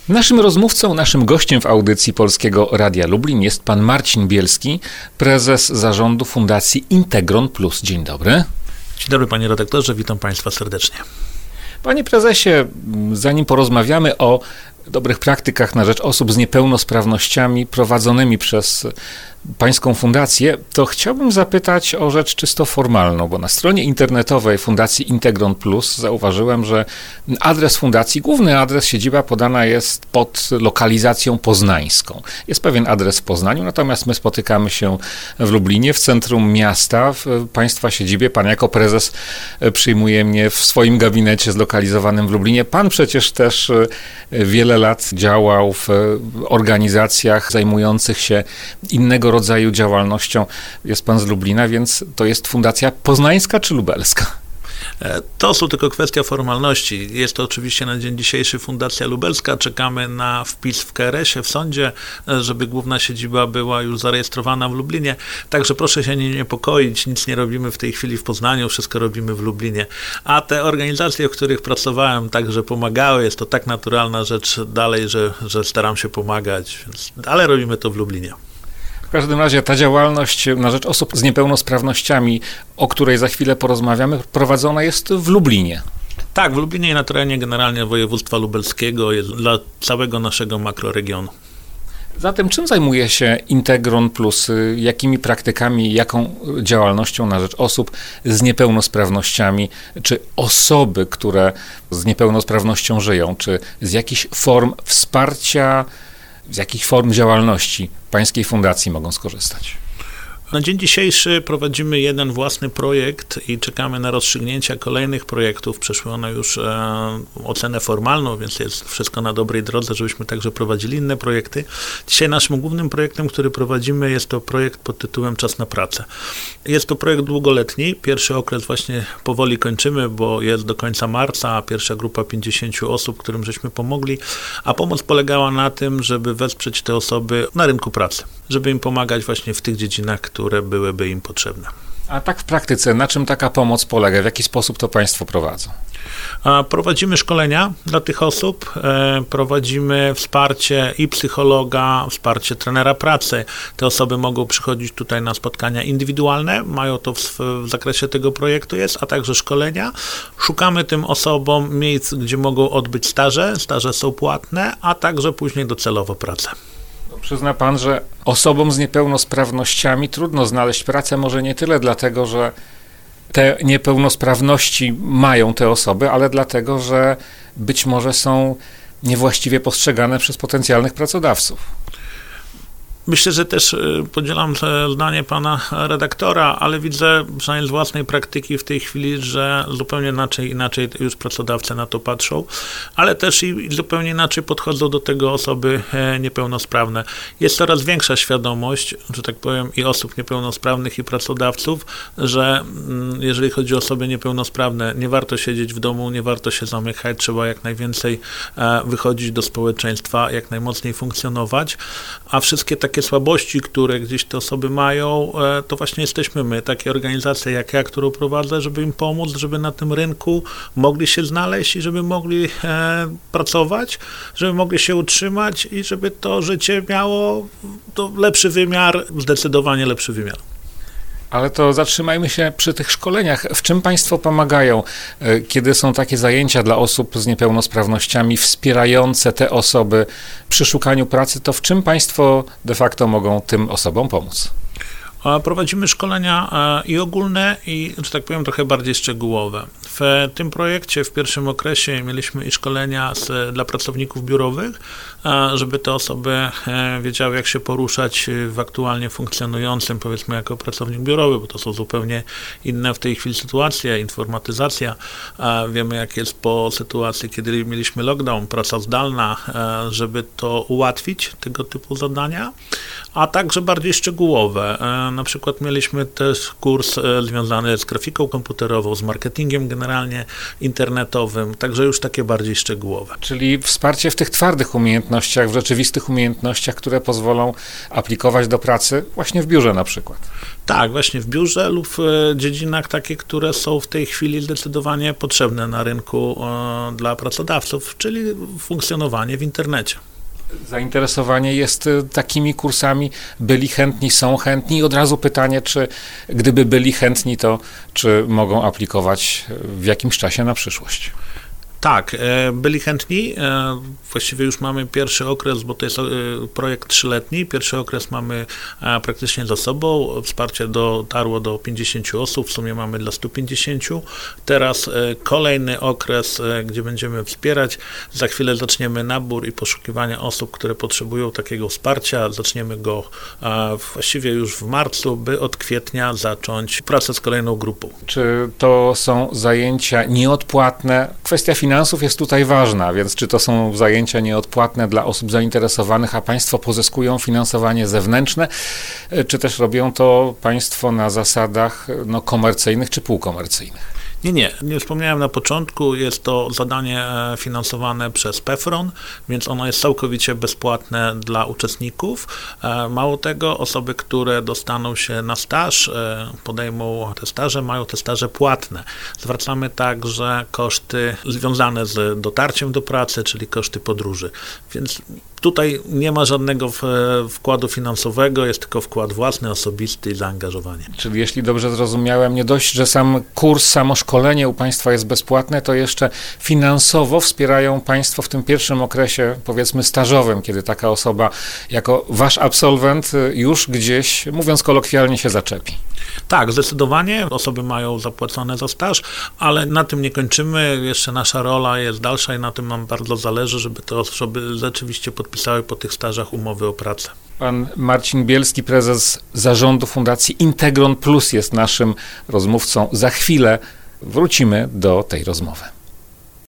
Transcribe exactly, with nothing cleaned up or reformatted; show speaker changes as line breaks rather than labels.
Naszym rozmówcą, naszym gościem w audycji Polskiego Radia Lublin jest pan Marcin Bielski, prezes zarządu Fundacji Integron Plus. Dzień dobry.
Dzień dobry panie redaktorze, witam państwa serdecznie.
Panie prezesie, zanim porozmawiamy o dobrych praktykach na rzecz osób z niepełnosprawnościami prowadzonymi przez pańską fundację, to chciałbym zapytać o rzecz czysto formalną, bo na stronie internetowej Fundacji Integron Plus zauważyłem, że adres fundacji, główny adres, siedziba podana jest pod lokalizacją poznańską. Jest pewien adres w Poznaniu, natomiast my spotykamy się w Lublinie, w centrum miasta, w państwa siedzibie. Pan jako prezes przyjmuje mnie w swoim gabinecie zlokalizowanym w Lublinie. Pan przecież też wiele lat działał w organizacjach zajmujących się innego rodzaju działalnością. Jest pan z Lublina, więc to jest fundacja poznańska czy lubelska?
To są tylko kwestia formalności. Jest to oczywiście na dzień dzisiejszy Fundacja Lubelska. Czekamy na wpis w K R S ie, w sądzie, żeby główna siedziba była już zarejestrowana w Lublinie. Także proszę się nie niepokoić, nic nie robimy w tej chwili w Poznaniu, wszystko robimy w Lublinie. A te organizacje, w których pracowałem, także pomagały. Jest to tak naturalna rzecz dalej, że, że staram się pomagać, więc, ale robimy to w Lublinie.
W każdym razie ta działalność na rzecz osób z niepełnosprawnościami, o której za chwilę porozmawiamy, prowadzona jest w Lublinie.
Tak, w Lublinie i na terenie generalnie województwa lubelskiego, jest dla całego naszego makroregionu.
Zatem czym zajmuje się Integron Plus? Jakimi praktykami, jaką działalnością na rzecz osób z niepełnosprawnościami, czy osoby, które z niepełnosprawnością żyją, czy z jakichś form wsparcia, z jakich form działalności pańskiej fundacji mogą skorzystać?
Na dzień dzisiejszy prowadzimy jeden własny projekt i czekamy na rozstrzygnięcia kolejnych projektów. Przeszły one już e, ocenę formalną, więc jest wszystko na dobrej drodze, żebyśmy także prowadzili inne projekty. Dzisiaj naszym głównym projektem, który prowadzimy, jest to projekt pod tytułem Czas na pracę. Jest to projekt długoletni. Pierwszy okres właśnie powoli kończymy, bo jest do końca marca, a pierwsza grupa pięćdziesięciu osób, którym żeśmy pomogli, a pomoc polegała na tym, żeby wesprzeć te osoby na rynku pracy, żeby im pomagać właśnie w tych dziedzinach, które byłyby im potrzebne.
A tak w praktyce, na czym taka pomoc polega? W jaki sposób to państwo prowadzą?
Prowadzimy szkolenia dla tych osób, prowadzimy wsparcie i psychologa, wsparcie trenera pracy. Te osoby mogą przychodzić tutaj na spotkania indywidualne, mają to w, w zakresie tego projektu jest, a także szkolenia. Szukamy tym osobom miejsc, gdzie mogą odbyć staże, staże są płatne, a także później docelowo pracę.
Przyzna pan, że osobom z niepełnosprawnościami trudno znaleźć pracę, może nie tyle dlatego, że te niepełnosprawności mają te osoby, ale dlatego, że być może są niewłaściwie postrzegane przez potencjalnych pracodawców.
Myślę, że też podzielam zdanie pana redaktora, ale widzę przynajmniej z własnej praktyki w tej chwili, że zupełnie inaczej, inaczej już pracodawcy na to patrzą, ale też i zupełnie inaczej podchodzą do tego osoby niepełnosprawne. Jest coraz większa świadomość, że tak powiem, i osób niepełnosprawnych, i pracodawców, że jeżeli chodzi o osoby niepełnosprawne, nie warto siedzieć w domu, nie warto się zamykać, trzeba jak najwięcej wychodzić do społeczeństwa, jak najmocniej funkcjonować, a wszystkie takie słabości, które gdzieś te osoby mają, to właśnie jesteśmy my, takie organizacje jak ja, którą prowadzę, żeby im pomóc, żeby na tym rynku mogli się znaleźć i żeby mogli e, pracować, żeby mogli się utrzymać i żeby to życie miało to lepszy wymiar, zdecydowanie lepszy wymiar.
Ale to zatrzymajmy się przy tych szkoleniach. W czym państwo pomagają, kiedy są takie zajęcia dla osób z niepełnosprawnościami wspierające te osoby przy szukaniu pracy, to w czym państwo de facto mogą tym osobom pomóc?
Prowadzimy szkolenia i ogólne, i, że tak powiem, trochę bardziej szczegółowe. W tym projekcie w pierwszym okresie mieliśmy i szkolenia z, dla pracowników biurowych, żeby te osoby wiedziały, jak się poruszać w aktualnie funkcjonującym, powiedzmy, jako pracownik biurowy, bo to są zupełnie inne w tej chwili sytuacje, informatyzacja. Wiemy, jak jest po sytuacji, kiedy mieliśmy lockdown, praca zdalna, żeby to ułatwić, tego typu zadania, a także bardziej szczegółowe. Na przykład mieliśmy też kurs związany z grafiką komputerową, z marketingiem generalnie internetowym, także już takie bardziej szczegółowe.
Czyli wsparcie w tych twardych umiejętnościach, w rzeczywistych umiejętnościach, które pozwolą aplikować do pracy właśnie w biurze na przykład.
Tak, właśnie w biurze lub w dziedzinach takie, które są w tej chwili zdecydowanie potrzebne na rynku dla pracodawców, czyli funkcjonowanie w internecie.
Zainteresowanie jest takimi kursami, byli chętni, są chętni i od razu pytanie, czy gdyby byli chętni, to czy mogą aplikować w jakimś czasie na przyszłość?
Tak, byli chętni. Właściwie już mamy pierwszy okres, bo to jest projekt trzyletni. Pierwszy okres mamy praktycznie za sobą. Wsparcie dotarło do pięćdziesięciu osób, w sumie mamy dla stu pięćdziesięciu. Teraz kolejny okres, gdzie będziemy wspierać. Za chwilę zaczniemy nabór i poszukiwania osób, które potrzebują takiego wsparcia. Zaczniemy go właściwie już w marcu, by od kwietnia zacząć pracę z kolejną grupą.
Czy to są zajęcia nieodpłatne? Kwestia finansów Finansów jest tutaj ważna, więc czy to są zajęcia nieodpłatne dla osób zainteresowanych, a państwo pozyskują finansowanie zewnętrzne, czy też robią to państwo na zasadach no, komercyjnych czy półkomercyjnych?
Nie, nie. Nie wspomniałem na początku, jest to zadanie finansowane przez PEFRON, więc ono jest całkowicie bezpłatne dla uczestników. Mało tego, osoby, które dostaną się na staż, podejmą te staże, mają te staże płatne. Zwracamy także koszty związane z dotarciem do pracy, czyli koszty podróży. Więc tutaj nie ma żadnego wkładu finansowego, jest tylko wkład własny, osobisty i zaangażowanie.
Czyli jeśli dobrze zrozumiałem, nie dość, że sam kurs, samo szkolenie u państwa jest bezpłatne, to jeszcze finansowo wspierają państwo w tym pierwszym okresie, powiedzmy stażowym, kiedy taka osoba jako wasz absolwent już gdzieś, mówiąc kolokwialnie, się zaczepi.
Tak, zdecydowanie. Osoby mają zapłacone za staż, ale na tym nie kończymy. Jeszcze nasza rola jest dalsza i na tym nam bardzo zależy, żeby te osoby rzeczywiście podpisały po tych stażach umowy o pracę.
Pan Marcin Bielski, prezes zarządu Fundacji Integron Plus, jest naszym rozmówcą. Za chwilę wrócimy do tej rozmowy.